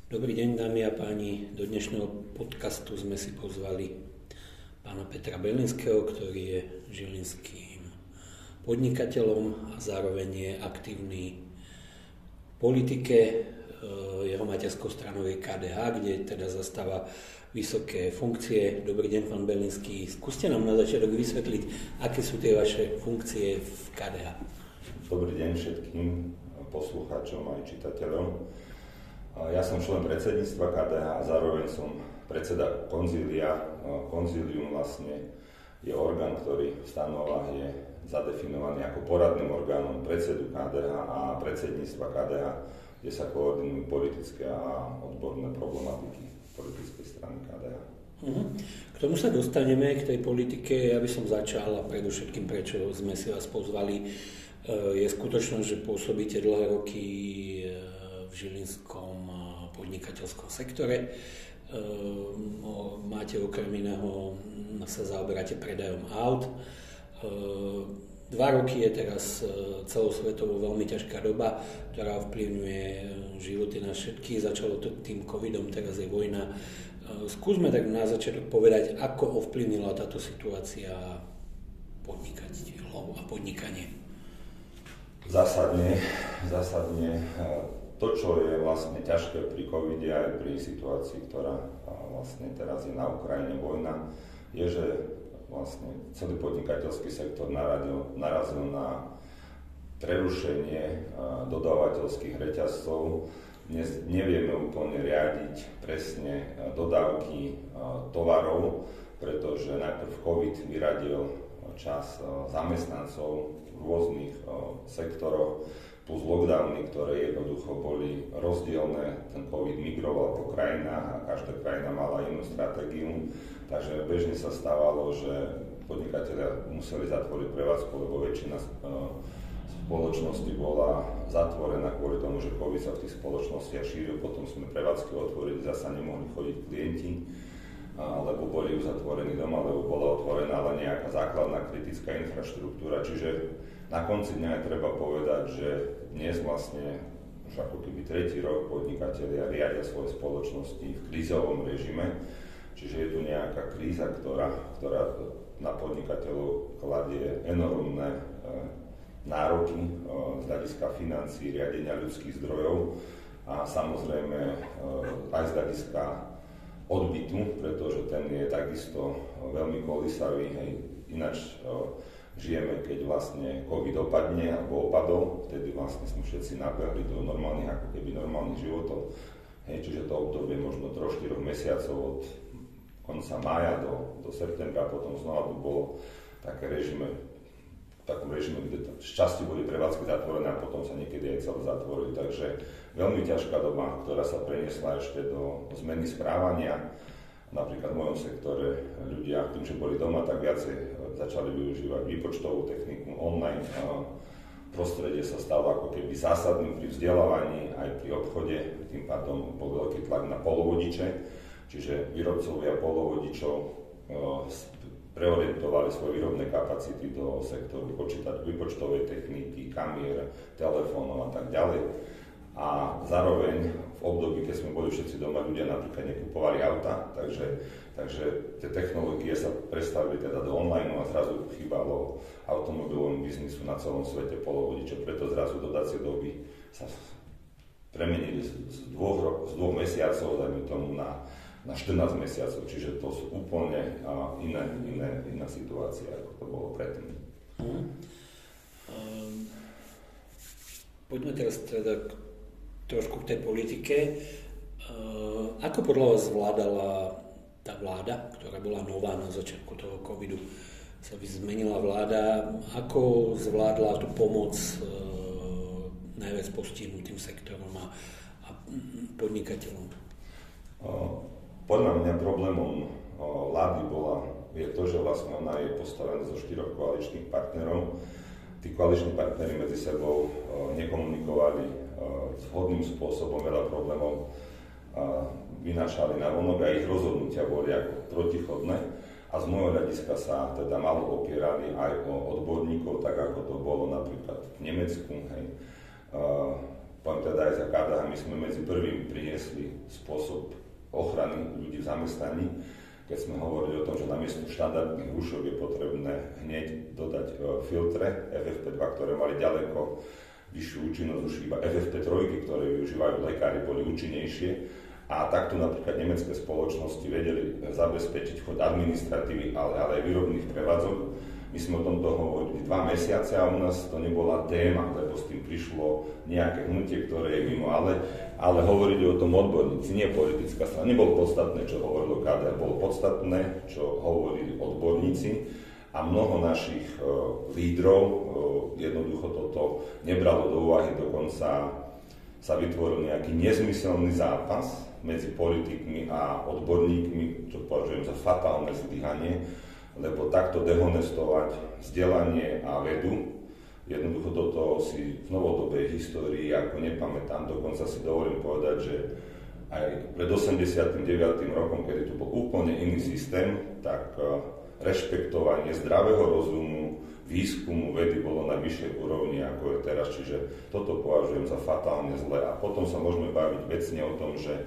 Dobrý deň, dámy a páni. Do dnešného podcastu sme si pozvali pána Petra Belinského, ktorý je žilinským podnikateľom a zároveň je aktívny v politike. Jeho materskou stranou je KDH, kde teda zastáva vysoké funkcie. Dobrý deň, pán Belinský. Skúste nám na začiatok vysvetliť, aké sú tie vaše funkcie v KDH. Dobrý deň všetkým poslucháčom aj čitateľom. Ja som člen predsedníctva KDH a zároveň som predseda konzília. Konzílium vlastne je orgán, ktorý v stanovách je zadefinovaný ako poradným orgánom predsedu KDH a predsedníctva KDH, kde sa koordinujú politické a odborné problematiky politickej strany KDH. K tomu sa dostaneme, k tej politike. Ja by som začal a predovšetkým, prečo sme si vás pozvali, je skutočnosť, že pôsobíte dlhé roky v žilinskom podnikateľskom sektore. Máte okrem iného, sa zaoberáte predajom aut. 2 roky je teraz celosvetovo veľmi ťažká doba, ktorá ovplyvňuje životy nás všetkých. Začalo to tým covidom, teraz je vojna. Skúsme tak na začiatok povedať, ako ovplyvnila táto situácia podnikateľov a podnikanie. Zásadne to, čo je vlastne ťažké pri covide aj pri situácii, ktorá vlastne teraz je na Ukrajine vojna, je, že vlastne celý podnikateľský sektor narazil na prerušenie dodávateľských reťazcov. Dnes nevieme úplne riadiť presne dodávky tovarov, pretože najprv COVID vyradil čas zamestnancov v rôznych sektoroch, plus lockdowny, ktoré jednoducho boli rozdielne. Ten COVID migroval po krajinách a každá krajina mala inú stratégiu. Takže bežne sa stávalo, že podnikatelia museli zatvoriť prevádzku, lebo väčšina spoločnosti bola zatvorená kvôli tomu, že COVID sa v tých spoločnostiach šíril. Potom sme prevádzky otvorili, zasa nemohli chodiť klienti, lebo boli uzatvorení doma, lebo bola otvorená len nejaká základná kritická infraštruktúra. Čiže na konci dňa je treba povedať, že dnes vlastne už ako keby 3. rok podnikatelia riadia svoje spoločnosti v krízovom režime. Čiže je tu nejaká kríza, ktorá na podnikateľov kladie enormné nároky z hľadiska financií, riadenia ľudských zdrojov a samozrejme aj z hľadiska odbytu, pretože ten je takisto veľmi kolísavý. Ináč žijeme, keď vlastne COVID opadne alebo opadol, vtedy vlastne sme všetci nabehli do normálnych, ako keby normálnych životov. Čiže to obdobie možno 3-4 mesiacov od konca mája do septembra, potom znova tu bolo také režime, v takom režime, kde šťastie boli prevádzky zatvorené a potom sa niekedy aj celé zatvorili. Takže veľmi ťažká doba, ktorá sa preniesla ešte do zmeny správania. Napríklad v mojom sektore ľudia, tým, že boli doma, tak viacej začali využívať výpočtovú techniku online. Prostredie sa stalo ako keby zásadným pri vzdelávaní aj pri obchode, tým pádom bol veľký tlak na polovodiče, čiže výrobcovia polovodičov preorientovali svoje výrobné kapacity do sektoru výpočtovej techniky, kamier, telefónov a tak ďalej. A zároveň v období, keď sme boli všetci doma, ľudia napríklad nekupovali auta, takže tie technológie sa prestavili teda do online a zrazu chýbalo automobilovom biznisu na celom svete polovodičov, preto zrazu dodacie doby sa premenili z 2 mesiacov, dajme tomu, na 14 mesiacov, čiže to sú úplne iná situácia, ako to bolo predtým. Poďme teraz teda trošku k tej politike. Ako podľa vás zvládala tá vláda, ktorá bola nová na začiatku toho covidu? Sa zmenila vláda, ako zvládla tú pomoc najviac postihnutým sektorom a podnikateľom? Podľa mňa problémom vlády je to, že vlastne ona je postavená zo 4 koaličných partnerov. Tí koaliční partneri medzi sebou nekomunikovali vhodným spôsobom, veľa problémov vynášali na vonok a ich rozhodnutia boli ako protichodné. A z môjho hľadiska sa teda malo opierali aj o odborníkov, tak ako to bolo napríklad v Nemecku. poviem teda aj za KDH, my sme medzi prvými priniesli spôsob ochrany ľudí v zamestnaní, keď sme hovorili o tom, že namiesto štandardných rúšok je potrebné hneď dodať filtre FFP2, ktoré mali ďaleko vyššiu účinnosť, už iba FFP3, ktoré využívajú lekári, boli účinnejšie. A takto napríklad nemecké spoločnosti vedeli zabezpečiť chod administratívy, ale aj výrobných prevádzok. My sme o tomto hovorili 2 mesiace a u nás to nebola téma, lebo s tým prišlo nejaké hnutie, ktoré je mimo, ale hovorili o tom odborníci, nie politická strana. Nebolo podstatné, čo hovorilo KDH, bolo podstatné, čo hovorili odborníci a mnoho našich lídrov jednoducho toto nebralo do úvahy, dokonca sa vytvoril nejaký nezmyselný zápas medzi politikmi a odborníkmi, čo považujem za fatálne zlyhanie, lebo takto dehonestovať vzdelanie a vedu, jednoducho toto si v novodobej histórii ako nepamätám, dokonca si dovolím povedať, že aj pred 89. rokom, kedy tu bol úplne iný systém, tak rešpektovanie zdravého rozumu, výskumu vedy bolo na vyššej úrovni, ako je teraz, čiže toto považujem za fatálne zle. A potom sa môžeme baviť vecne o tom, že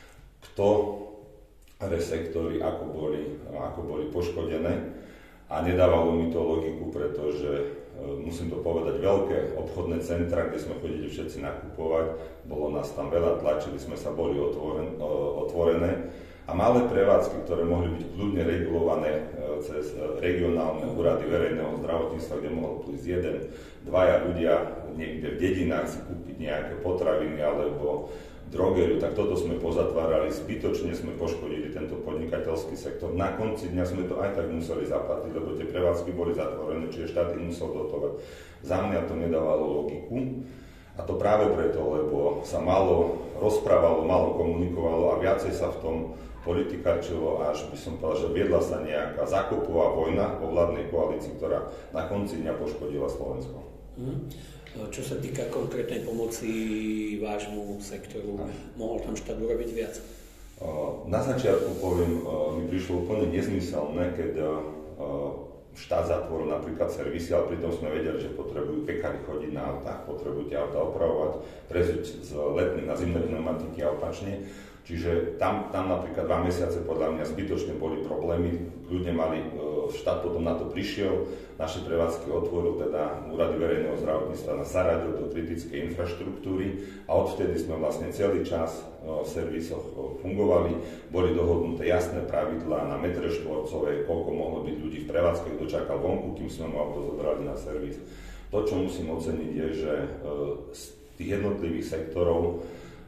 ktoré sektory ako boli poškodené a nedávalo mi to logiku, pretože musím to povedať, veľké obchodné centra, kde sme chodili všetci nakupovať, bolo nás tam veľa, tlačili sme sa, boli otvorené a malé prevádzky, ktoré mohli byť kľudne regulované cez regionálne úrady verejného zdravotníctva, kde mohol prísť 1-2 ľudia niekde v dedinách si kúpiť nejaké potraviny alebo drogeriu, tak toto sme pozatvárali, zbytočne sme poškodili tento podnikateľský sektor. Na konci dňa sme to aj tak museli zaplatiť, lebo tie prevádzky boli zatvorené, čiže štát ich musel dotovať. Za mňa to nedávalo logiku a to práve preto, lebo sa málo rozprávalo, málo komunikovalo a viacej sa v tom politikarčilo, až by som povedal, že viedla sa nejaká zákopová vojna vo vládnej koalícii, ktorá na konci dňa poškodila Slovensko. Čo sa týka konkrétnej pomoci vášmu sektoru, mohol tam štát urobiť viac? Na začiatku poviem, mi prišlo úplne nezmyselné, keď štát zatvoril napríklad servisy, ale pritom sme vedeli, že potrebujú pekári chodiť na autách, potrebujú tie auta opravovať, preziť z letných na zimné pneumatiky a opačne. Čiže tam napríklad 2 mesiace podľa mňa zbytočne boli problémy, ľudia mali, štát potom na to prišiel, naše prevádzky otvoril teda úrady verejného zdravotníctva, nás zaradil do kritickej infraštruktúry a odvtedy sme vlastne celý čas v servisoch fungovali, boli dohodnuté jasné pravidlá na metre štvorcové, koľko mohlo byť ľudí v prevádzke, kto čakal vonku, kým sme mu auto zobrali na servis. To, čo musím oceniť, je, že z tých jednotlivých sektorov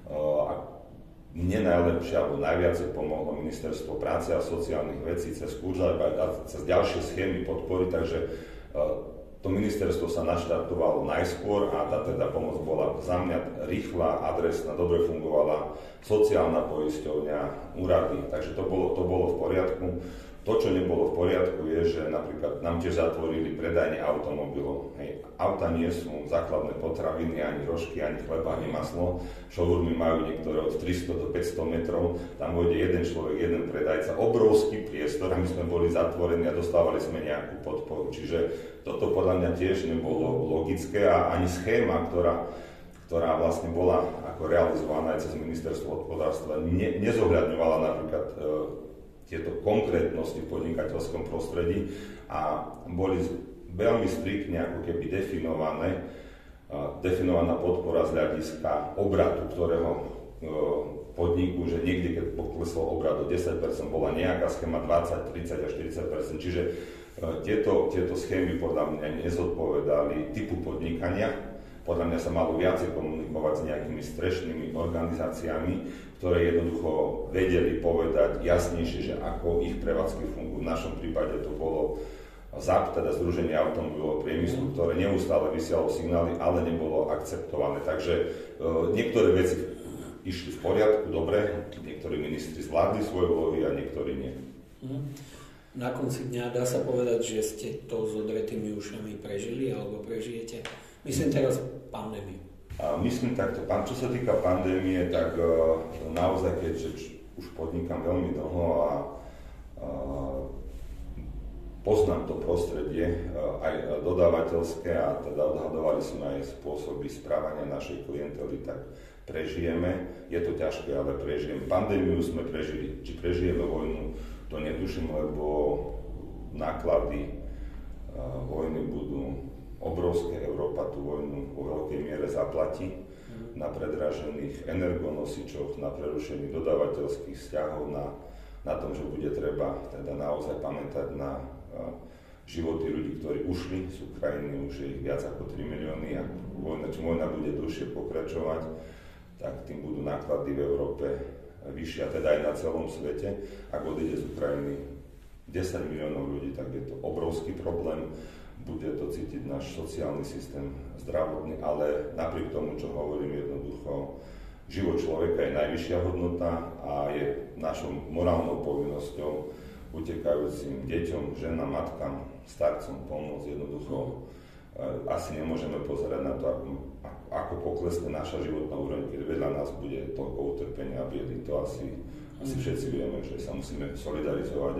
mne najlepšie alebo najviac pomohlo Ministerstvo práce a sociálnych vecí cez kurza a cez ďalšie schémy podpory, takže to ministerstvo sa naštartovalo najskôr a tá teda pomoc bola za mňa rýchla, adresná, dobre fungovala sociálna poisťovňa, úrady, takže to bolo v poriadku. To, čo nebolo v poriadku, je, že napríklad nám tiež zatvorili predajne automobilov. Auta nie sú základné potraviny, ani rožky, ani chleba, ani maslo. Showroomy majú niektoré od 300 do 500 metrov. Tam vojde jeden človek, jeden predajca. Obrovský priestor a my sme boli zatvorení a dostávali sme nejakú podporu. Čiže toto podľa mňa tiež nebolo logické a ani schéma, ktorá vlastne bola ako realizovaná aj cez ministerstvo hospodárstva, nezohľadňovala napríklad tieto konkrétnosti v podnikateľskom prostredí a boli veľmi striktne ako keby definovaná podpora z hľadiska obratu, ktorého podniku, že niekde, keď poklesol obrat o 10%, bola nejaká schéma 20, 30 až 40%, čiže tieto schémy podľa mňa nezodpovedali typu podnikania. Podľa mňa sa malo viacej komunikovať s nejakými strešnými organizáciami, ktoré jednoducho vedeli povedať jasnejšie, že ako ich prevádzky fungujú. V našom prípade to bolo ZAP, teda Združenie automobilového priemyslu, ktoré neustále vysielalo signály, ale nebolo akceptované. Takže niektoré veci išli v poriadku, dobre, niektorí ministri zvládli svoje úlohy a niektorí nie. Na konci dňa dá sa povedať, že ste to s odretými ušami prežili alebo prežijete? Myslím teraz pandémiu. Myslím takto, čo sa týka pandémie, tak naozaj, keďže už podnikám veľmi dlho a poznám to prostredie, aj dodávateľské, a teda odhadovali sme aj spôsoby správania našej klientely, tak prežijeme. Je to ťažké, ale prežijeme. Pandémiu sme prežili. Či prežijeme vojnu, to netuším, lebo náklady vojny budú obrovské. Európa tú vojnu vo veľkej miere zaplatí na predražených energonosičoch, na prerušení dodávateľských vzťahov, na tom, že bude treba teda naozaj pamätať na životy ľudí, ktorí ušli z Ukrajiny, už je ich viac ako 3 milióny, a vojna bude dlhšie pokračovať, tak tým budú náklady v Európe vyššie, a teda aj na celom svete. Ak odíde z Ukrajiny 10 miliónov ľudí, tak je to obrovský problém. Bude to cítiť náš sociálny systém, zdravotný, ale napriek tomu, čo hovorím, jednoducho, život človeka je najvyššia hodnota a je našou morálnou povinnosťou utekajúcim deťom, ženám, matkám, starcom pomôcť. Jednoducho asi nemôžeme pozerať na to, ako poklesne naša životná úroveň, keď vedľa nás bude toľko utrpenia a biedy. To asi všetci vieme, že sa musíme solidarizovať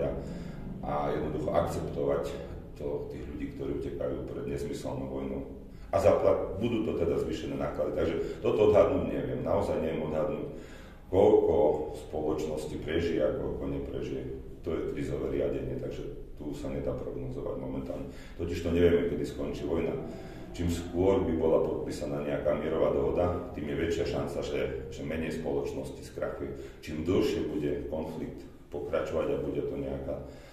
a jednoducho akceptovať tých ľudí, ktorí utekajú pred nezmyselnou vojnou. A budú to teda zvýšené náklady. Takže toto odhadnúť neviem. Naozaj neviem odhadnúť, koľko spoločnosti prežije a koľko neprežije. To je krízové riadenie, takže tu sa nedá prognozovať momentálne. Totiž to nevieme, kedy skončí vojna. Čím skôr by bola podpísaná nejaká mierová dohoda, tým je väčšia šanca, že menej spoločnosti skrachuje. Čím dlhšie bude konflikt pokračovať a bude to nejaká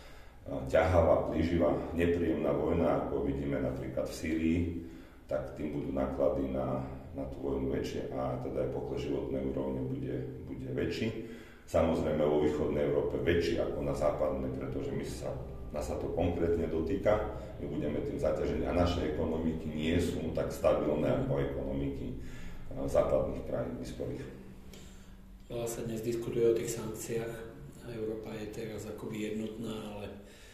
ťahavá, plíživá, nepríjemná vojna, ako vidíme napríklad v Sýrii, tak tým budú náklady na tú vojnu väčšie a teda aj pokles životnej úrovne bude väčší. Samozrejme vo východnej Európe väčší ako na západnej, pretože nás sa to konkrétne dotýka, my budeme tým zaťažení a naše ekonomiky nie sú tak stabilné ako ekonomiky západných krajín vyspelých. Veľa sa dnes diskutuje o tých sankciách. Európa je teraz akoby jednotná, ale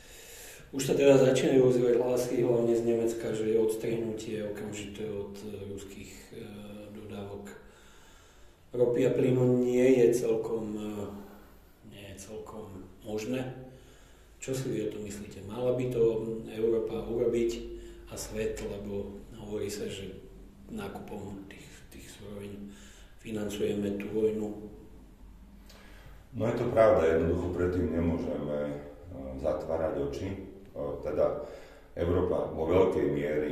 už sa teda začínajú ozývať hlasy, hlavne z Nemecka, že odstrihnutie okamžité od ruských dodávok ropy a plynu nie je celkom možné. Čo si vy o tom myslíte? Mala by to Európa urobiť a svet, lebo hovorí sa, že nákupom tých surovín financujeme tú vojnu? No je to pravda, jednoducho predtým nemôžeme zatvárať oči. Teda Európa vo veľkej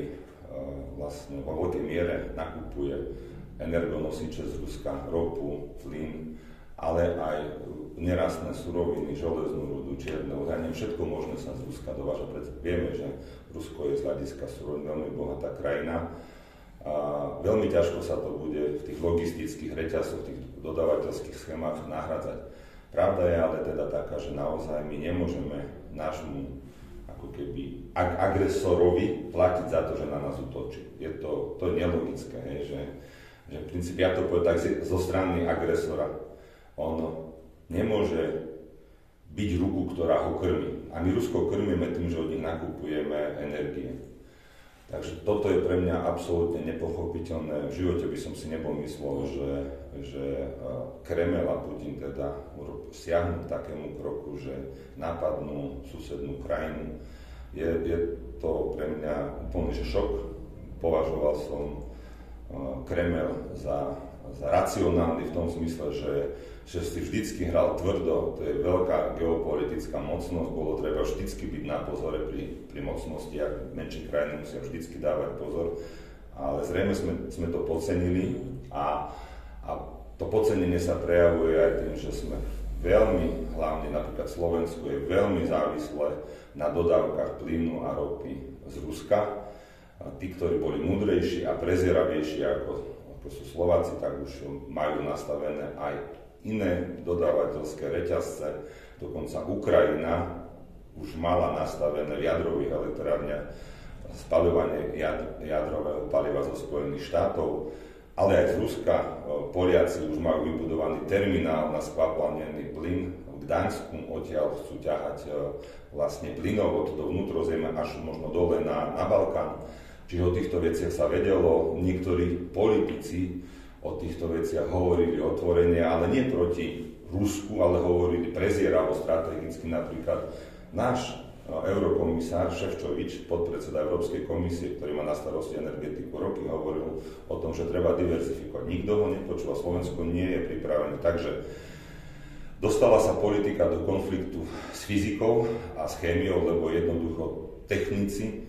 miere nakupuje energonosiče z Ruska, ropu, plyn, ale aj nerastné suroviny, železnú rudu, čierne uhlenie, všetko možné sa z Ruska dováža. Vieme, že Rusko je z hľadiska surovín veľmi bohatá krajina. A veľmi ťažko sa to bude v tých logistických reťazcoch, tých dodávateľských schémach nahradzať. Pravda je ale teda taká, že naozaj my nemôžeme nášmu ako keby agresorovi platiť za to, že na nás útočí. To je nelogické, že v princípe, ja to poviem tak, zo strany agresora, on nemôže byť ruku, ktorá ho krmi. A my Rusko krmíme tým, že od nich nakupujeme energie. Takže toto je pre mňa absolútne nepochopiteľné. V živote by som si nebol myslel, že Kremel a Putin teda siahnu k takému kroku, že napadnú susednú krajinu. Je to pre mňa úplne šok. Považoval som Kremel za racionálny v tom zmysle, že si vždycky hral tvrdo, to je veľká geopolitická mocnosť, bolo treba vždycky byť na pozore pri mocnostiach, menšie krajiny musia vždycky dávať pozor, ale zrejme sme to podcenili a to podcenenie sa prejavuje aj tým, že sme veľmi, hlavne napríklad Slovensko je veľmi závislé na dodávkach plynu a ropy z Ruska. A tí, ktorí boli múdrejší a prezieravejší ako sú Slováci, tak už majú nastavené aj iné dodávateľské reťazce. Dokonca Ukrajina už mala nastavené v jadrových elektrárniach spaľovanie jadrového paliva zo Spojených štátov, ale aj z Ruska. Poliaci už majú vybudovaný terminál na skvapalnený plyn v Gdaňsku, odtiaľ chcú ťahať vlastne plynovod do vnútrozemia až možno dole na Balkán. Čiže o týchto veciach sa vedelo, niektorí politici o týchto veciach hovorili otvorene, ale nie proti Rusku, ale hovorili prezieravo strategicky. Napríklad náš eurokomisár Šefčovič, podpredseda Európskej komisie, ktorý má na starosti energetiku roky, hovoril o tom, že treba diverzifikovať. Nikto ho nepočúva, Slovensko nie je pripravené. Takže dostala sa politika do konfliktu s fyzikou a s chémiou, lebo jednoducho technici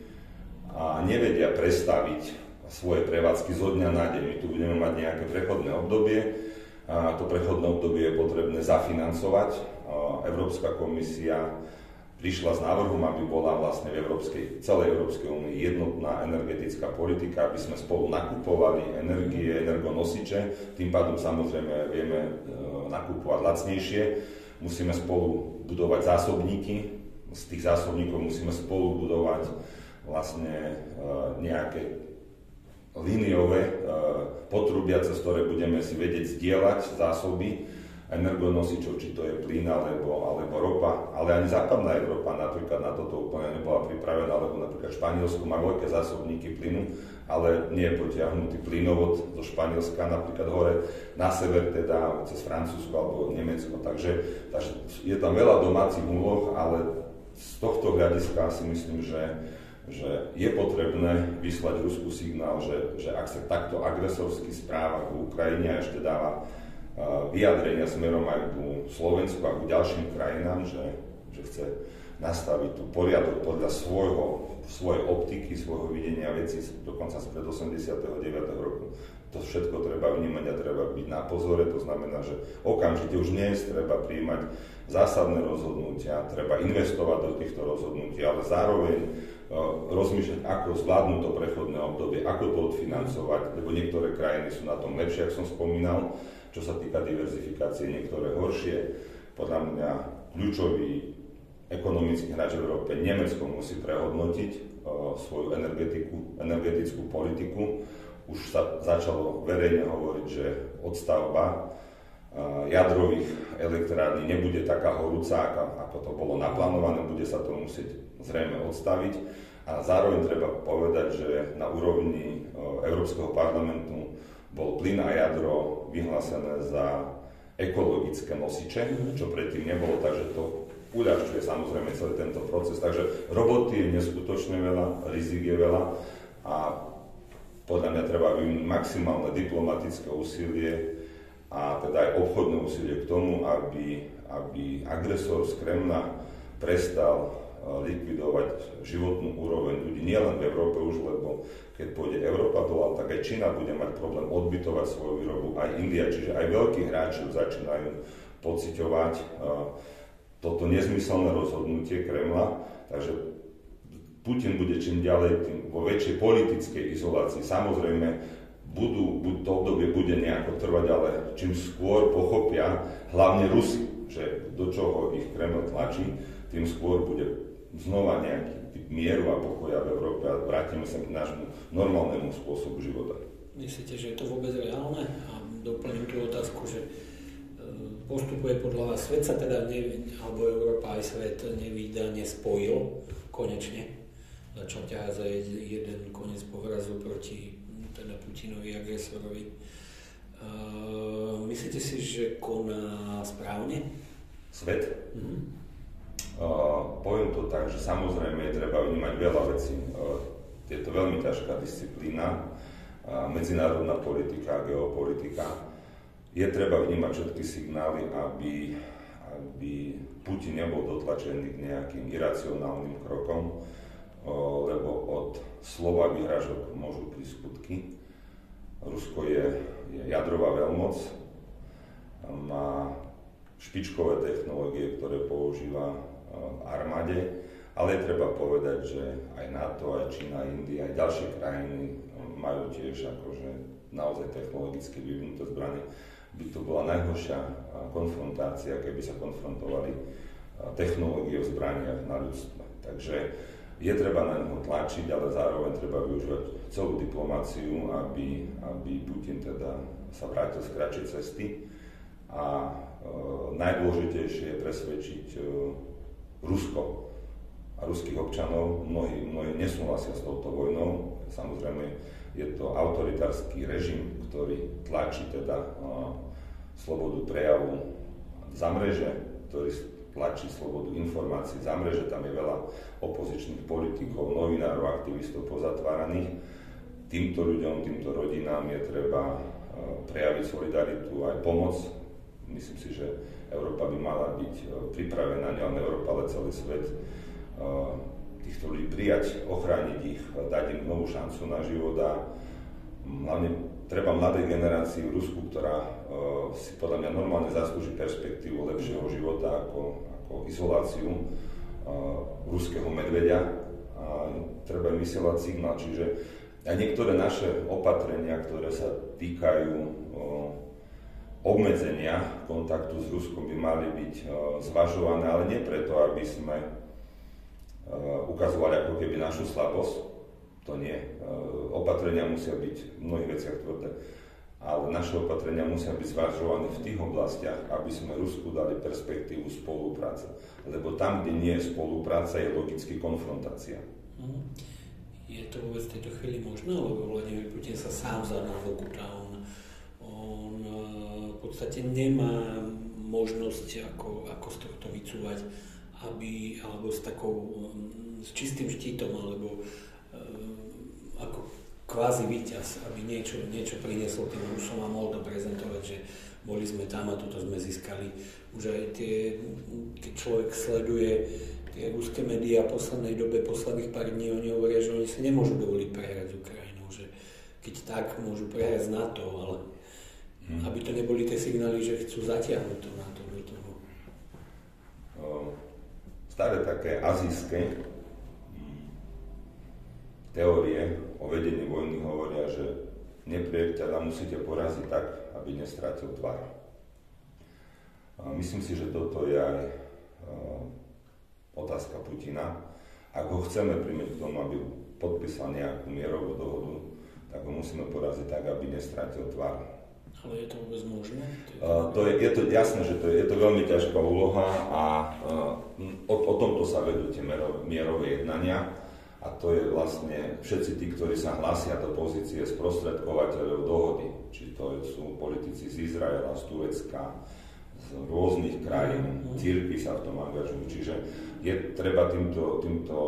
nevedia prestaviť svoje prevádzky zo dňa na deň. My tu budeme mať nejaké prechodné obdobie. To prechodné obdobie je potrebné zafinancovať. Európska komisia prišla s návrhom, aby bola vlastne v celej Európskej únii jednotná energetická politika, aby sme spolu nakupovali energie, energonosiče, tým pádom samozrejme vieme nakupovať lacnejšie, musíme spolu budovať zásobníky, z tých zásobníkov musíme spolu budovať vlastne nejaké líniové potrubia, cez ktoré budeme si vedieť zdieľať zásoby energonosičov, či to je plyn alebo ropa, ale ani západná Európa napríklad na toto úplne nebola pripravená, lebo napríklad Španielsko má veľké zásobníky plynu, ale nie je potiahnutý plynovod zo Španielska napríklad hore na sever, teda cez Francúzsko alebo Nemecko, takže je tam veľa domácich úloh, ale z tohto hľadiska si myslím, že je potrebné vyslať Rusku signál, že ak sa takto agresorsky správa k Ukrajine a ešte dáva vyjadrenia smerom aj ku Slovensku a ku ďalším krajinám, že chce nastaviť tu poriadok podľa svojej optiky, svojho videnia vecí, dokonca spred 89. roku. To všetko treba vnímať a treba byť na pozore, to znamená, že okamžite už dnes treba prijímať zásadné rozhodnutia, treba investovať do týchto rozhodnutí, ale zároveň rozmýšľať, ako zvládnuť to prechodné obdobie, ako to odfinancovať, lebo niektoré krajiny sú na tom lepšie, ako som spomínal, čo sa týka diverzifikácie, niektoré horšie. Podľa mňa kľúčový ekonomický hráč v Európe, Nemecko, musí prehodnotiť svoju energetickú politiku. Už sa začalo verejne hovoriť, že odstavba jadrových elektrární nebude taká horúca, ako to bolo naplánované, bude sa to musieť zrejme odstaviť. A zároveň treba povedať, že na úrovni Európskeho parlamentu bol plyn a jadro vyhlásené za ekologické nosiče, čo predtým nebolo, takže to uľahčuje samozrejme celý tento proces. Takže roboty je neskutočne veľa, rizik je veľa a podľa mňa treba vyvinúť maximálne diplomatické úsilie a teda aj obchodné úsilie k tomu, aby agresor z Kremľa prestal likvidovať životnú úroveň ľudí, nielen v Európe už, lebo keď pôjde Európa dole, tak aj Čína bude mať problém odbytovať svoju výrobu, aj India, čiže aj veľkí hráči začínajú pociťovať toto nezmyselné rozhodnutie Kremľa, takže Putin bude čím ďalej tým vo väčšej politickej izolácii. Samozrejme, to obdobie bude nejako trvať, ale čím skôr pochopia, hlavne Rusi, že do čoho ich Kremľ tlačí, tým skôr bude znova nejaký typ mieru a pokoja v Európe a vrátime sa k nášmu normálnemu spôsobu života. Myslíte, že je to vôbec reálne? A doplním tú otázku, že postupuje podľa vás svet sa teda, alebo Európa aj svet nevídane spojil konečne. Začal ťahať za jeden koniec povrazu proti teda Putinovi, agresorovi. Myslíte si, že koná správne? Svet? Poviem to tak, že samozrejme treba vnímať veľa vecí. Je to veľmi ťažká disciplína, medzinárodná politika, geopolitika. Je treba vnímať všetky signály, aby Putin nebol dotlačený k nejakým iracionálnym krokom, lebo od slova vyhrážok môžu prísť skutky. Rusko je jadrová veľmoc, má špičkové technológie, ktoré používa v armáde, ale treba povedať, že aj NATO, aj Čína, India, aj ďalšie krajiny majú tiež akože naozaj technologicky vyvinuté zbrane. By to bola najhoršia konfrontácia, keby sa konfrontovali technológie v zbraniach na ľudstve. Takže je treba na neho tlačiť, ale zároveň treba využívať celú diplomáciu, aby Putin teda sa vrátil z kratšej cesty. A najdôležitejšie je presvedčiť Rusko a ruských občanov. Mnohí nesúhlasia s touto vojnou. Samozrejme, je to autoritársky režim, ktorý tlačí teda slobodu prejavu za mreže, ktorý tlačí slobodu informácií, zamre, že tam je veľa opozičných politikov, novinárov, aktivistov pozatváraných. Týmto ľuďom, týmto rodinám je treba prejaviť solidaritu aj pomoc. Myslím si, že Európa by mala byť pripravená, nielen Európa, ale celý svet, týchto ľudí prijať, ochrániť ich, dať im novú šancu na život a hlavne treba mladej generácii v Rusku, ktorá si podľa mňa normálne zaslúži perspektívu lepšieho života ako izoláciu ruského medveďa. A treba im vysielať signál, čiže aj niektoré naše opatrenia, ktoré sa týkajú obmedzenia kontaktu s Ruskom, by mali byť zvažované, ale nie preto, aby sme ukazovali ako keby našu slabosť. To nie. Opatrenia musia byť v mnohých veciach tvrdé, ale naše opatrenia musia byť zvažované v tých oblastiach, aby sme Rusku dali perspektívu spolupráce. Lebo tam, kde nie je spolupráca, je logicky konfrontácia. Je to vôbec v tejto chvíli možné, lebo Vladimír Putin sa sám zadal do kúta. On v podstate nemá možnosť ako z tohto vycúvať, alebo s čistým štítom, alebo ako kvázi víťaz, aby niečo priniesol tým Rusom a mohol to prezentovať, že boli sme tam a toto sme získali. Už aj keď človek sleduje tie ruské médiá v poslednej dobe, posledných pár dní, oni hovoria, že oni si nemôžu dovoliť prehrať s Ukrajinou, že keď tak môžu prehrať z NATO, ale aby to neboli tie signály, že chcú zatiahnuť to NATO do toho. Staré také azijské teórie o vedení vojny hovoria, že nepriateľa musíte poraziť tak, aby nestratil tvar. Myslím si, že toto je aj otázka Putina. Ak ho chceme primeť k tomu, aby podpísal nejakú mierovú dohodu, tak ho musíme poraziť tak, aby nestratil tvar. Ale je to vôbec možné? Je to jasné, že je to veľmi ťažká úloha a o tomto sa vedú tie mierové jednania. A to je vlastne všetci tí, ktorí sa hlásia do pozície sprostredkovateľov dohody. Či to sú politici z Izraela, z Turecka, z rôznych krajín, cirkvi sa v tom angažujú. Čiže je treba týmto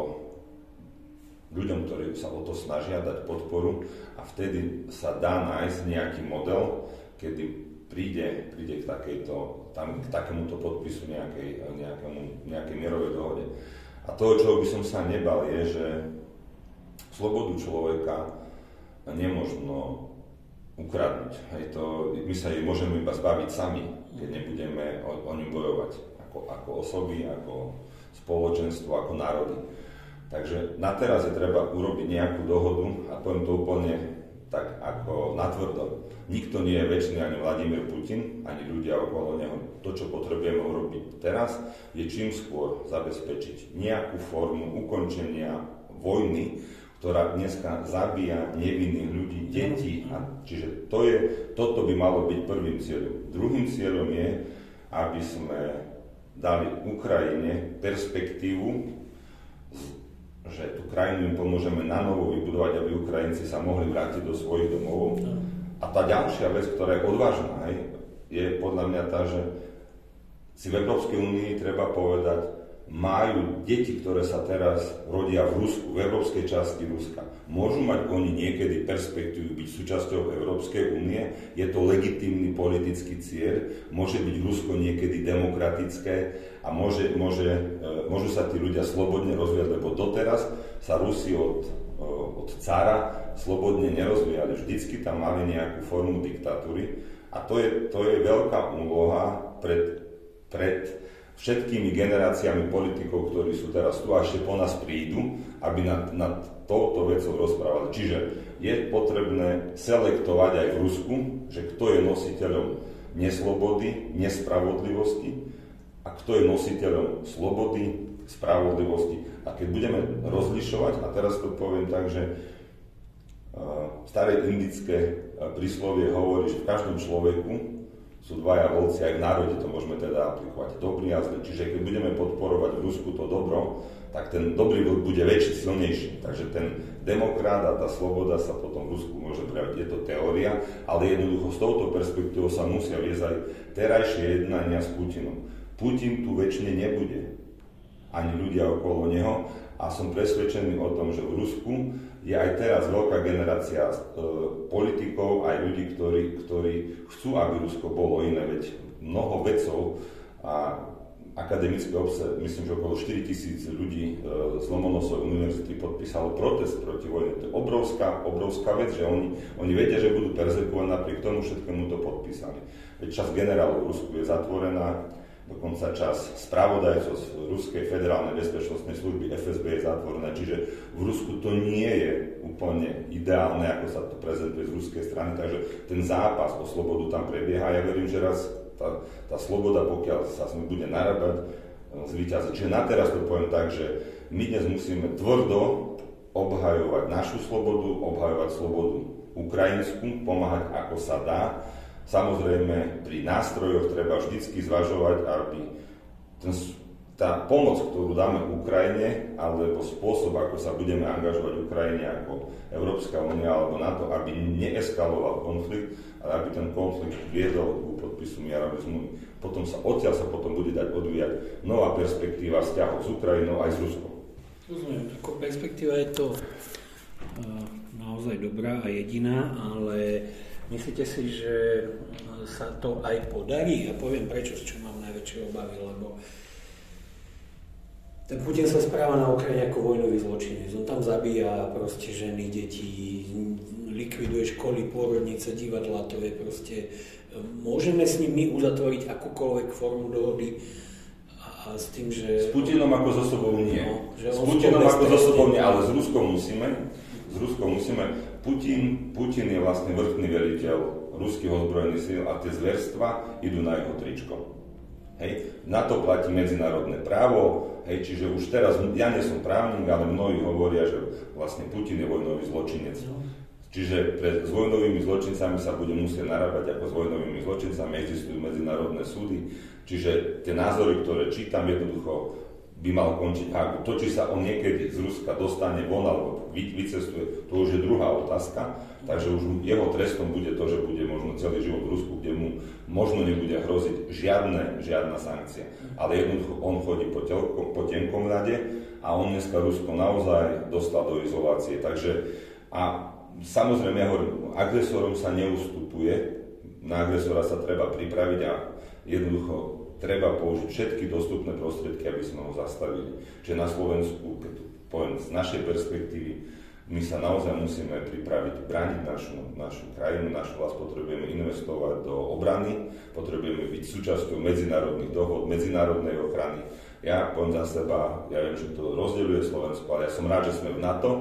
ľuďom, ktorí sa o to snažia, dať podporu a vtedy sa dá nájsť nejaký model, kedy príde k takémuto podpisu nejakej mierovej dohode. A toho, čoho by som sa nebal, je, že slobodu človeka nemožno ukradnúť. My sa jej môžeme iba zbaviť sami, keď nebudeme o ňu bojovať ako osoby, ako spoločenstvo, ako národy. Takže na teraz je treba urobiť nejakú dohodu a poviem to úplne tak ako natvrdo. Nikto nie je večný, ani Vladimír Putin, ani ľudia okolo neho. To, čo potrebujeme urobiť teraz, je čím skôr zabezpečiť nejakú formu ukončenia vojny, ktorá dneska zabíja nevinných ľudí, detí. Čiže toto by malo byť prvým cieľom. Druhým cieľom je, aby sme dali Ukrajine perspektívu, že tú krajinu im pomôžeme nanovo vybudovať, aby Ukrajinci sa mohli vrátiť do svojich domov. A tá ďalšia vec, ktorá je odvážna, je podľa mňa tá, že si v Európskej únii treba povedať, majú deti, ktoré sa teraz rodia v Rusku, v európskej časti Ruska. Môžu mať oni niekedy perspektívu byť súčasťou Európskej únie? Je to legitímny politický cieľ? Môže byť Rusko niekedy demokratické? A môžu sa tí ľudia slobodne rozvíjať, lebo doteraz sa Rusi od cara slobodne nerozvíjali. Vždycky tam mali nejakú formu diktatúry. A to je veľká úloha pred všetkými generáciami politikov, ktorí sú teraz tu a ešte po nás prídu, aby nad touto vecou rozprávali. Čiže je potrebné selektovať aj v Rusku, že kto je nositeľom neslobody, nespravodlivosti a kto je nositeľom slobody, spravodlivosti. A keď budeme rozlišovať, a teraz to poviem tak, že staré indické príslovie hovorí, že v každom človeku sú dvaja volci, aj v národe to môžeme teda aplikovať, dobrý a zlý. Čiže keď budeme podporovať v Rusku to dobro, tak ten dobrý vlk bude väčší, silnejší. Takže ten demokrat a tá sloboda sa potom v Rusku môže prejaviť. Je to teória, ale jednoducho s touto perspektívou sa musia viesť aj terajšie jednania s Putinom. Putin tu väčšine nebude, ani ľudia okolo neho, a som presvedčený o tom, že v Rusku je aj teraz veľká generácia politikov, aj ľudí, ktorí chcú, aby Rusko bolo iné, veď mnoho vedcov a akademické obce, myslím, že okolo 4 000 ľudí z Lomonosovej univerzity podpísalo protest proti vojne. To je obrovská vec, že oni vedia, že budú perzekovaní, napriek tomu všetkému to podpísali. Veď časť generálov v Rusku je zatvorená, dokonca časť spravodajcov z Ruskej federálnej bezpečnostnej služby FSB je zatvorená, čiže v Rusku to nie je úplne ideálne, ako sa to prezentuje z ruskej strany, takže ten zápas o slobodu tam prebieha a ja verím, že raz tá sloboda, pokiaľ sa s ním bude narábať, zvíťazí. Čiže na teraz to poviem tak, že my dnes musíme tvrdo obhajovať našu slobodu, obhajovať slobodu ukrajinskú, pomáhať ako sa dá. Samozrejme, pri nástrojoch treba vždycky zvažovať, aby tá pomoc, ktorú dáme Ukrajine, alebo spôsob, ako sa budeme angažovať Ukrajine ako Európska únia alebo NATO, aby neeskaloval konflikt, ale aby ten konflikt viedol k podpisu mierovej zmluvy. Potom odtiaľ sa potom bude dať odvíjať nová perspektíva vzťahov s Ukrajinou aj s Ruskom. Rozumiem, ako perspektíva je to naozaj dobrá a jediná, ale myslíte si, že sa to aj podarí? Ja poviem prečo, z čo mám najväčšie obavy, lebo ten Putin sa správa na Ukrajine ako vojnový zločinec. On tam zabíja proste ženy, deti, likviduje školy, pôrodnice, divadlá, to je proste... Môžeme s ním my uzatvoriť akúkoľvek formu dohody a s tým, že... S Putinom ako so sobou nie. No, s Putinom ako so sobou nie, ale s Ruskom musíme. Putin je vlastne vrchný veliteľ ruských ozbrojených síl a tie zverstva idú na jeho tričko. Hej. Na to platí medzinárodné právo, hej, čiže už teraz, ja nie som právnik, ale mnohí hovoria, že vlastne Putin je vojnový zločinec. Čiže s vojnovými zločincami sa bude musieť narábať ako s vojnovými zločincami, existujú medzinárodné súdy, čiže tie názory, ktoré čítam, jednoducho by mal končiť Hagu. To, či sa on niekedy z Ruska dostane von alebo vycestuje, to už je druhá otázka. Takže už jeho trestom bude to, že bude možno celý život v Rusku, kde mu možno nebude hroziť žiadna sankcia. Ale jednoducho on chodí po tenkom ľade a on dneska Rusko naozaj dostal do izolácie. Takže a samozrejme, ja hovorím, agresorom sa neustupuje, na agresora sa treba pripraviť a jednoducho treba použiť všetky dostupné prostriedky, aby sme ho zastavili. Čiže na Slovensku, keď poviem z našej perspektívy, my sa naozaj musíme pripraviť brániť našu krajinu, našu vlast, potrebujeme investovať do obrany, potrebujeme byť súčasťou medzinárodných dohod, medzinárodnej ochrany. Ja poviem za seba, ja viem, že to rozdeľuje Slovensko, ale ja som rád, že sme v NATO,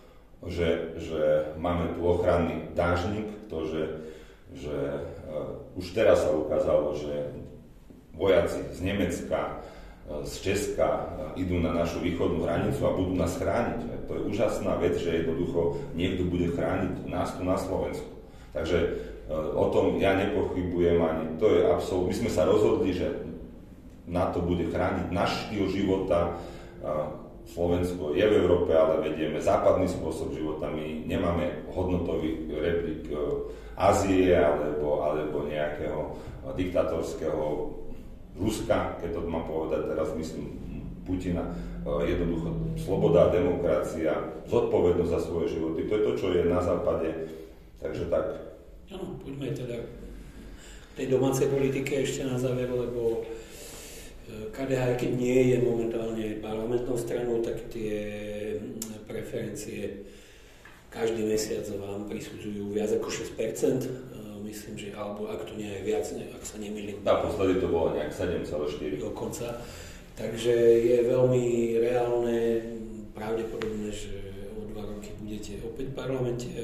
že máme tu ochranný dážnik, to, že už teraz sa ukázalo, že vojaci z Nemecka, z Česka idú na našu východnú hranicu a budú nás chrániť. To je úžasná vec, že jednoducho niekto bude chrániť nás tu na Slovensku. Takže o tom ja nepochybujem ani. To je absolútne. My sme sa rozhodli, že NATO bude chrániť náš štýl života. Slovensko je v Európe, ale vedieme západný spôsob života. My nemáme hodnotový rebrík Ázie alebo nejakého diktatorského Ruska, keď to mám povedať teraz, myslím Putina, jednoducho sloboda, demokracia, zodpovednosť za svoje životy, to je to, čo je na západe, takže tak. Áno, poďme teda k tej domácej politike ešte na záver, lebo KDH, keď nie je momentálne parlamentnou stranou, tak tie preferencie každý mesiac vám prisudzujú viac ako 6%. Myslím, že, alebo ak to nie je viac, ak sa nemýlim. Naposledy to bolo nejak 7,4. Dokonca. Takže je veľmi reálne, pravdepodobné, že o 2 roky budete opäť v parlamente a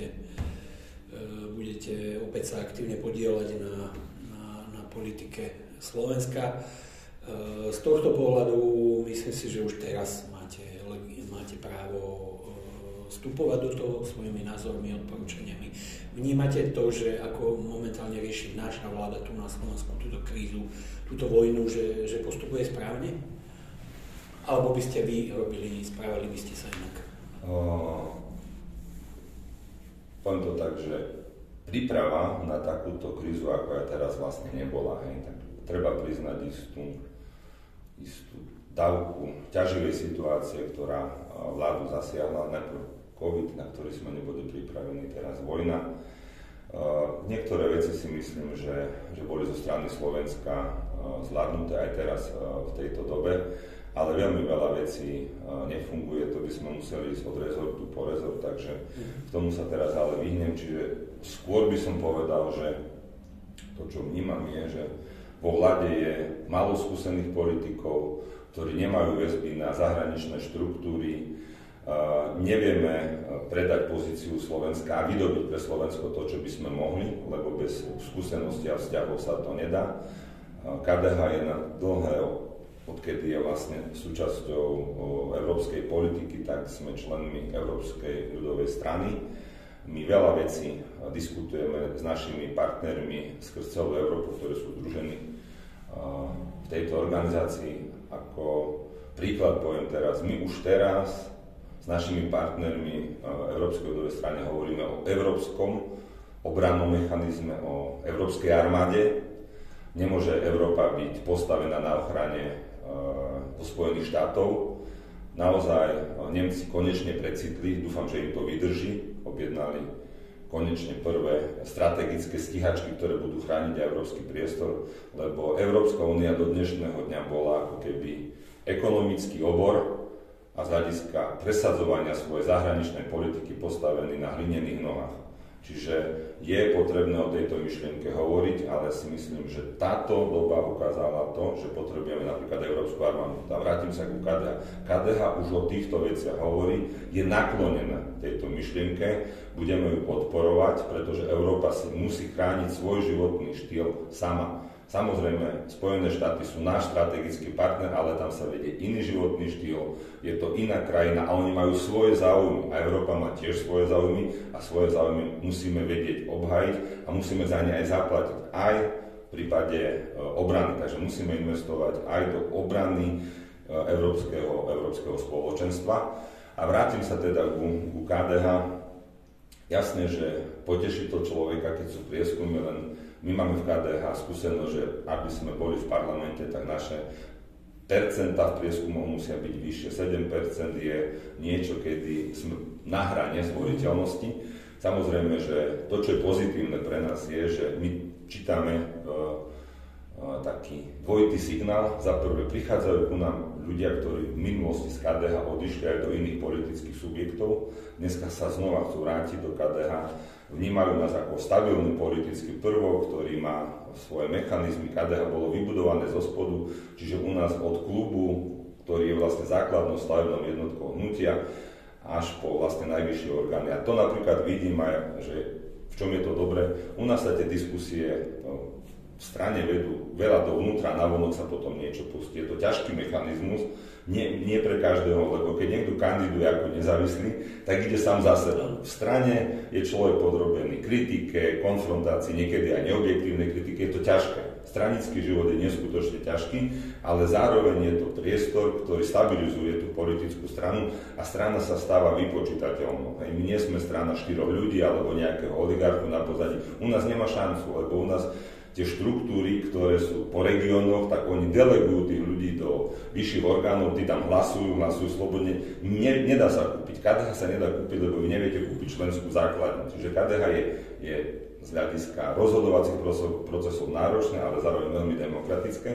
budete opäť sa aktívne podieľať na politike Slovenska. Z tohto pohľadu myslím si, že už teraz máte právo vstupovať do toho svojimi názormi, odporúčaniami. Vnímate to, že ako momentálne rieši naša vláda tu na Slovensku túto krízu, túto vojnu, že postupuje správne? Alebo by ste vy správali by ste sa inak? Poviem to tak, že príprava na takúto krízu, ako aj teraz vlastne nebola. Hej. Tak treba priznať istú dávku ťaživej situácie, ktorá vládu zasiahla. Najprv COVID, na ktorý sme neboli pripravení, teraz vojna. Niektoré veci si myslím, že boli zo strany Slovenska zvládnuté aj teraz v tejto dobe, ale veľmi veľa vecí nefunguje, to by sme museli ísť od rezortu po rezort, takže k tomu sa teraz ale vyhnem, čiže skôr by som povedal, že to, čo vnímam, je, že vo vláde je málo skúsených politikov, ktorí nemajú väzby na zahraničné štruktúry, nevieme predať pozíciu Slovenska a vydobiť pre Slovensko to, čo by sme mohli, lebo bez skúsenosti a vzťahov sa to nedá. KDH je na dlhé, odkedy je vlastne súčasťou európskej politiky, tak sme členmi Európskej ľudovej strany. My veľa vecí diskutujeme s našimi partnermi skrz celú Európu, ktorí sú združení v tejto organizácii. Ako príklad poviem teraz, my už teraz s našimi partnermi Európskej ľudovej strany hovoríme o európskom obrannom mechanizme, o európskej armáde. Nemôže Európa byť postavená na ochrane Spojených štátov. Naozaj Nemci konečne precitli, dúfam, že im to vydrží, objednali konečne prvé strategické stíhačky, ktoré budú chrániť aj európsky priestor, lebo Európska únia do dnešného dňa bola ako keby ekonomický obor a z hľadiska presadzovania svojej zahraničnej politiky postavený na hlinených nohách. Čiže je potrebné o tejto myšlienke hovoriť, ale si myslím, že táto doba ukázala to, že potrebujeme napríklad Európsku armádu. A vrátim sa ku KDH. KDH už o týchto veciach hovorí, je naklonená tejto myšlienke, budeme ju podporovať, pretože Európa si musí chrániť svoj životný štýl sama. Samozrejme, Spojené štáty sú náš strategický partner, ale tam sa vedie iný životný štýl, je to iná krajina a oni majú svoje záujmy. A Európa má tiež svoje záujmy a svoje záujmy musíme vedieť obhajiť a musíme za ne aj zaplatiť. Aj v prípade obrany, takže musíme investovať aj do obrany európskeho spoločenstva. A vrátim sa teda ku KDH. Jasné, že poteší to človeka, keď sú prieskumy, len my máme v KDH skúsenosť, že aby sme boli v parlamente, tak naše percentá v prieskumoch musia byť vyššie. 7% je niečo, kedy sme na hrane zvoliteľnosti. Samozrejme, že to, čo je pozitívne pre nás, je, že my čítame taký dvojitý signál. Za prvé, prichádzajú ku nám ľudia, ktorí v minulosti z KDH odišli aj do iných politických subjektov. Dneska sa znova chcú vrátiť do KDH. Vnímajú nás ako stabilný politický prvok, ktorý má svoje mechanizmy. KDH bolo vybudované zo spodu, čiže u nás od klubu, ktorý je vlastne základnou stavebnou jednotkou hnutia, až po vlastne najvyššie orgány. A to napríklad vidím aj, že v čom je to dobré. U nás sa tie diskusie v strane vedú veľa dovnútra, navonok sa potom niečo pustí. Je to ťažký mechanizmus, nie pre každého, lebo keď niekto kandiduje ako nezávislý, tak ide sám za seba. V strane je človek podrobený kritike, konfrontácii, niekedy aj neobjektívnej kritike, je to ťažké. Stranický život je neskutočne ťažký, ale zároveň je to priestor, ktorý stabilizuje tú politickú stranu a strana sa stáva vypočítateľnou. My nie sme strana 4 ľudí alebo nejakého oligarchu na pozadí. U nás nemá šancu, lebo u nás tie štruktúry, ktoré sú po regiónoch, tak oni delegujú tých ľudí do vyšších orgánov, tí tam hlasujú slobodne. Nedá sa kúpiť. KDH sa nedá kúpiť, lebo vy neviete kúpiť členskú základňu. Čiže KDH je z hľadiska rozhodovacích procesov náročné, ale zároveň veľmi demokratické.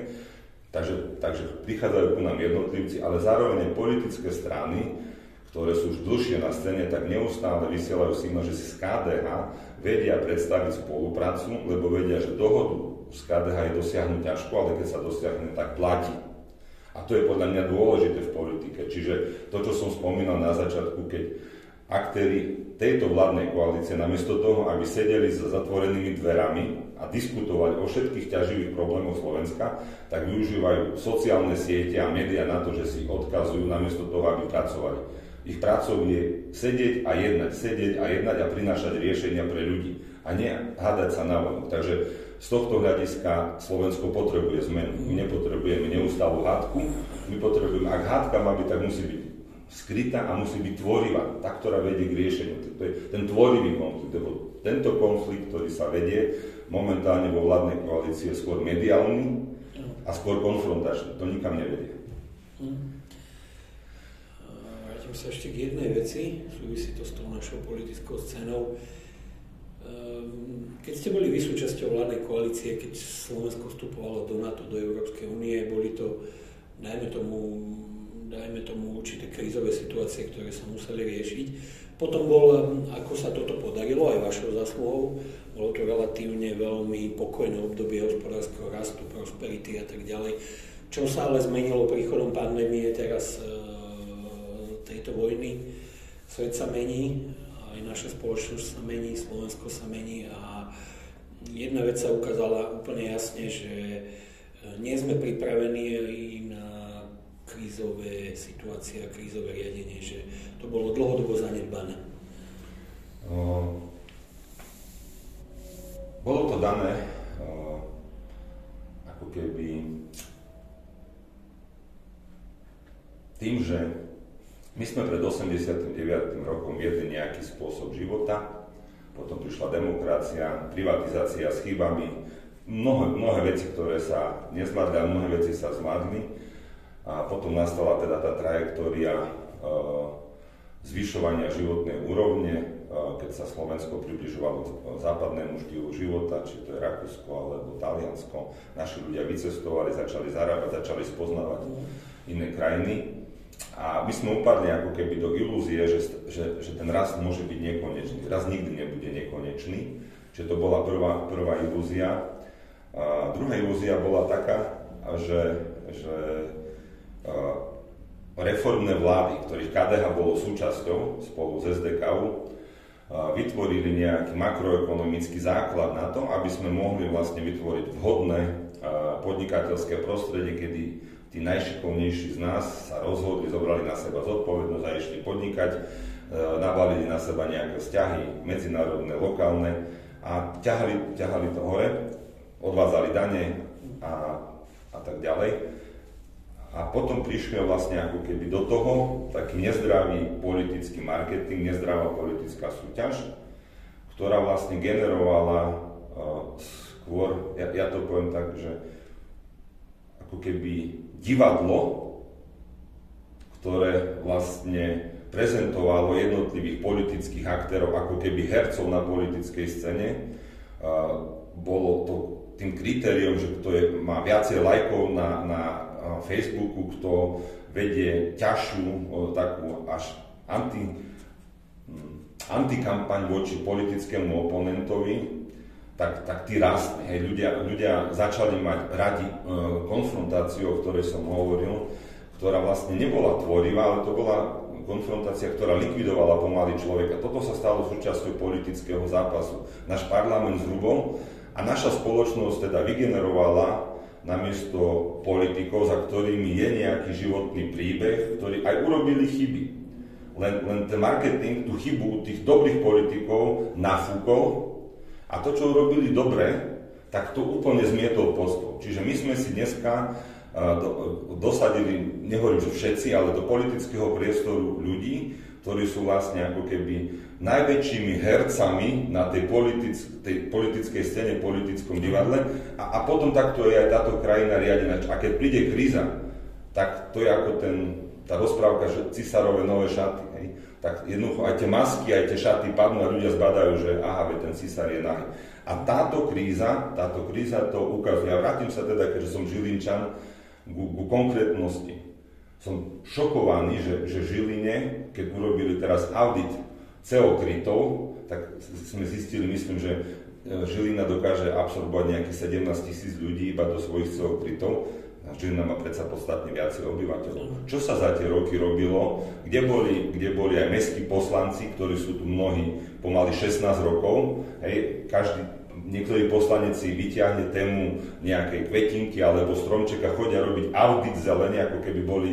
Takže prichádzajú ku nám jednotlivci, ale zároveň politické strany, ktoré sú už dlhšie na scéne, tak neustále vysielajú signál, že si z KDH vedia predstaviť spoluprácu, lebo vedia, že dohodu z KDH je dosiahnuť ťažko, ale keď sa dosiahne, tak platí. A to je podľa mňa dôležité v politike. Čiže to, čo som spomínal na začiatku, keď aktéri tejto vládnej koalície namiesto toho, aby sedeli za zatvorenými dverami a diskutovali o všetkých ťaživých problémoch Slovenska, tak využívajú sociálne siete a médiá na to, že si odkazujú namiesto toho, aby pracovali. Ich prácou je sedieť a jednať a prinášať riešenia pre ľudí a nie hádať sa na vonok. Takže z tohto hľadiska Slovensko potrebuje zmenu. My nepotrebujeme neustálu hádku, my potrebujeme, ak hádka má byť, tak musí byť skrytá a musí byť tvorivá, tá, ktorá vedie k riešeniu. To je ten tvorivý konflikt, lebo tento konflikt, ktorý sa vedie momentálne vo vládnej koalícii, je skôr mediálny a skôr konfrontačný. To nikam nevedie. Vrátim sa ešte k jednej veci, súvisí to s tou našou politickou scénou. Keď ste boli vy súčasťou vládnej koalície, keď Slovensko vstupovalo do NATO, do Európskej únie, boli to, dajme tomu určité krízové situácie, ktoré sa museli riešiť. Potom ako sa toto podarilo, aj vašou zásluhou, bolo to relatívne veľmi pokojné obdobie hospodárskeho rastu, prosperity a tak ďalej. Čo sa ale zmenilo príchodom pandémie teraz tejto vojny? Svet sa mení, aj naša spoločnosť sa mení, Slovensko sa mení a jedna vec sa ukázala úplne jasne, že nie sme pripravení na krízové situácie a krízové riadenie, že to bolo dlhodobo zanedbané. Bolo to dané ako keby tým, že my sme pred 89. rokom viedli nejaký spôsob života, potom prišla demokracia, privatizácia s chybami, mnohé veci, ktoré sa nezvládli a mnohé veci sa zvládli. A potom nastala teda tá trajektória zvyšovania životnej úrovne, keď sa Slovensko približovalo západnému štýlu života, či to je Rakúsko alebo Taliansko. Naši ľudia vycestovali, začali zarábať, začali spoznávať iné krajiny. A my sme upadli ako keby do ilúzie, že ten rast môže byť nekonečný. Rast nikdy nebude nekonečný. Čiže to bola prvá ilúzia. A druhá ilúzia bola taká, že reformné vlády, ktorých KDH bolo súčasťou spolu s SDK-u, vytvorili nejaký makroekonomický základ na to, aby sme mohli vlastne vytvoriť vhodné podnikateľské prostredie, kedy tí najšikovnejší z nás sa rozhodli, zobrali na seba zodpovednosť a išli podnikať, nabalili na seba nejaké vzťahy medzinárodné, lokálne a ťahali to hore, odvádzali dane a tak ďalej. A potom prišiel vlastne ako keby do toho taký nezdravý politický marketing, nezdravá politická súťaž, ktorá vlastne generovala skôr, ja to poviem tak, že ako keby divadlo, ktoré vlastne prezentovalo jednotlivých politických aktérov ako keby hercov na politickej scéne, bolo to tým kritériom, že kto má viacej lajkov na Facebooku, kto vedie ťažšiu takú až antikampaň voči politickému oponentovi, tak tí rastli. Hej, ľudia začali mať radi konfrontáciu, o ktorej som hovoril, ktorá vlastne nebola tvorivá, ale to bola konfrontácia, ktorá likvidovala pomaly človeka. Toto sa stalo súčasťou politického zápasu. Náš parlament zrubol a naša spoločnosť teda vygenerovala namiesto politikov, za ktorými je nejaký životný príbeh, ktorí aj urobili chyby. Len ten marketing tú chybu tých dobrých politikov nafúkol a to, čo urobili dobre, tak to úplne zmietol pod stôl. Čiže my sme si dneska dosadili, nehovorím, že všetci, ale do politického priestoru ľudí, ktorí sú vlastne ako keby najväčšími hercami na tej politickej scéne, politickom divadle a potom takto je aj táto krajina riadená. A keď príde kríza, tak to je ako tá rozprávka, že cisárove nové šaty. Hej? Tak jednoducho aj tie masky, aj tie šaty padnú a ľudia zbadajú, že aha, ten cisár je nahý. A táto kríza to ukazuje. Ja vrátim sa teda, keďže som Žilinčan, ku konkrétnosti. Som šokovaný, že v Žiline, keď urobili teraz audit CO krytov, tak sme zistili, myslím, že Žilina dokáže absorbovať nejakých 17 000 ľudí iba do svojich CO krytov. Žilina má predsa podstatne viacej obyvateľov. Čo sa za tie roky robilo? Kde boli aj mestskí poslanci, ktorí sú tu mnohí pomaly 16 rokov. Hej, niektorý poslanec si vyťahne tému nejakej kvetinky alebo stromčeka, chodia robiť audit zelene, ako keby boli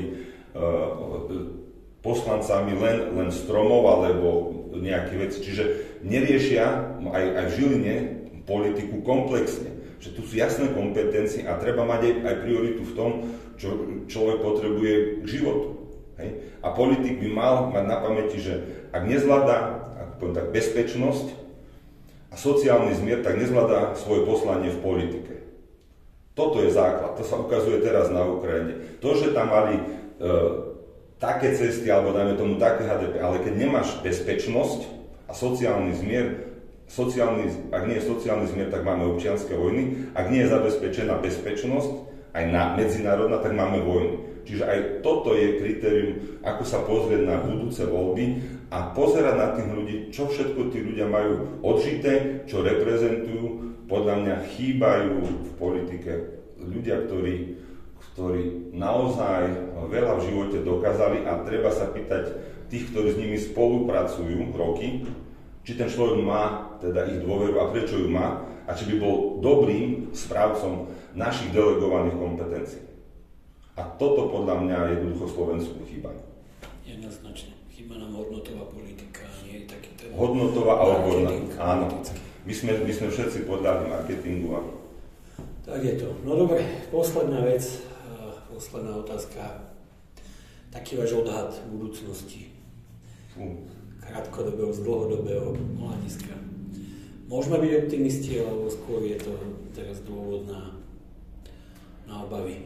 poslancami len stromov alebo nejaké veci. Čiže neriešia aj v Žiline politiku komplexne. Že tu sú jasné kompetencie a treba mať aj prioritu v tom, čo človek potrebuje k životu. Hej? A politik by mal mať na pamäti, že ak nezvláda tak bezpečnosť a sociálny zmier, tak nezvláda svoje poslanie v politike. Toto je základ, to sa ukazuje teraz na Ukrajine. To, že tam mali také cesty, alebo dajme tomu také HDP, ale keď nemáš bezpečnosť a sociálny zmier, ak nie je sociálny zmier, tak máme občianske vojny, ak nie je zabezpečená bezpečnosť, aj medzinárodná, tak máme vojny. Čiže aj toto je kritérium, ako sa pozrieť na budúce voľby a pozerať na tých ľudí, čo všetko tí ľudia majú odžité, čo reprezentujú. Podľa mňa chýbajú v politike ľudia, ktorí naozaj veľa v živote dokázali a treba sa pýtať tých, ktorí s nimi spolupracujú roky, či ten človek má teda ich dôveru a prečo ju má a či by bol dobrým správcom našich delegovaných kompetencií. A toto podľa mňa jednoducho Slovensku chýba. Jednoznačne. Chýba nám hodnotová politika, nie je taký ten... Hodnotová a odborná, áno. My sme všetci podľahli marketingu. Tak je to. No dobre, posledná vec, posledná otázka. Taký váš odhad budúcnosti. Krátkodobého, z dlhodobého hľadiska. Môžeme byť optimisti, alebo skôr je to teraz dôvod na obavy?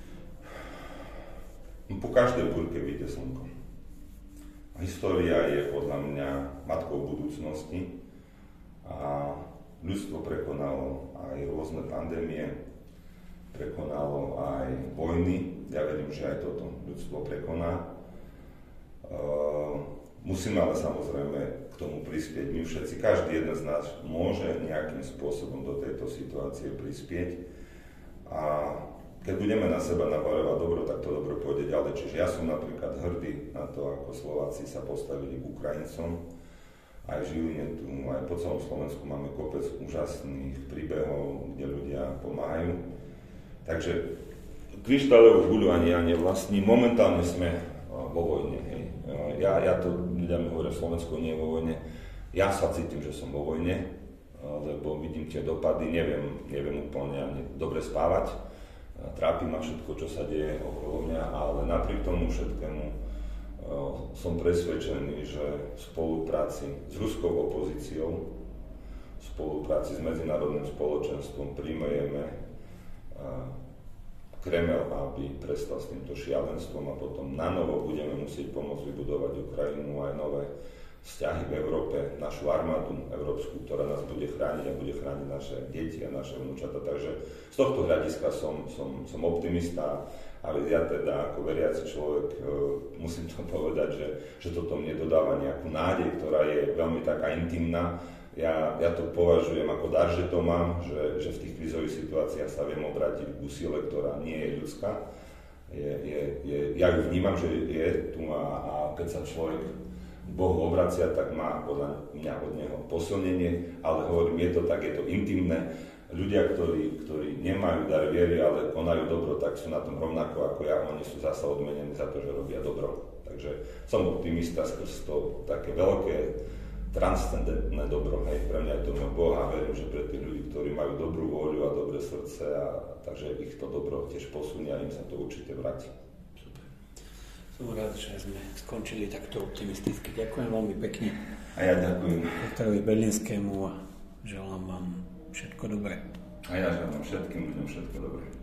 Po každej búrke vyjde slnko. História je podľa mňa matkou budúcnosti a ľudstvo prekonalo aj rôzne pandémie, prekonalo aj vojny. Ja verím, že aj toto ľudstvo prekoná. Musíme ale samozrejme k tomu prispieť. My všetci, každý jeden z nás môže nejakým spôsobom do tejto situácie prispieť. A keď budeme na seba nabaľovať dobro, tak to dobro pôjde ďalej. Čiže ja som napríklad hrdý na to, ako Slováci sa postavili k Ukrajincom. Aj v Žiline, tu, aj po celom Slovensku máme kopec úžasných príbehov, kde ľudia pomáhajú. Takže kryštáľovú guľu ani ja nevlastním. Momentálne sme vo vojne. Hej. Ja to, ľudia mi hovoria, Slovensko nie je vo vojne. Ja sa cítim, že som vo vojne, lebo vidím tie dopady, neviem úplne ani dobre spávať. Trápi ma všetko, čo sa deje okolo mňa, ale napriek tomu všetkému som presvedčený, že v spolupráci s ruskou opozíciou, v spolupráci s medzinárodným spoločenstvom primejeme Kremel, aby prestal s týmto šialenstvom a potom nanovo budeme musieť pomôcť vybudovať Ukrajinu aj nové vzťahy v Európe, našu armádu európsku, ktorá nás bude chrániť a bude chrániť naše deti a naše vnúčata. Takže z tohto hľadiska som optimista, ale ja teda ako veriaci človek musím to povedať, že toto mne dodáva nejakú nádej, ktorá je veľmi taká intimná. Ja to považujem ako dar, že to mám, že v tých krízových situáciách sa viem obrátiť k sile, ktorá nie je ľudská. Ja ju vnímam, že je tu a keď sa človek Bohu obracia, tak má podľa mňa od neho posilnenie, ale hovorím, je to tak, je to intimné. Ľudia, ktorí nemajú dar viery, ale konajú dobro, tak sú na tom rovnako ako ja, oni sú zasa odmenení za to, že robia dobro. Takže som optimista skrz to také veľké transcendentné dobro, hej, pre mňa je to môj Boh a verím, že pre tých ľudí, ktorí majú dobrú vôľu a dobré srdce, takže ich to dobro tiež posunie a im sa to určite vráti. Super. Som rád, že sme skončili takto optimisticky. Ďakujem veľmi pekne. A ja ďakujem Petrovi Berlinskému a želám vám všetko dobré. A ja želám všetkým ľuďom všetko dobré.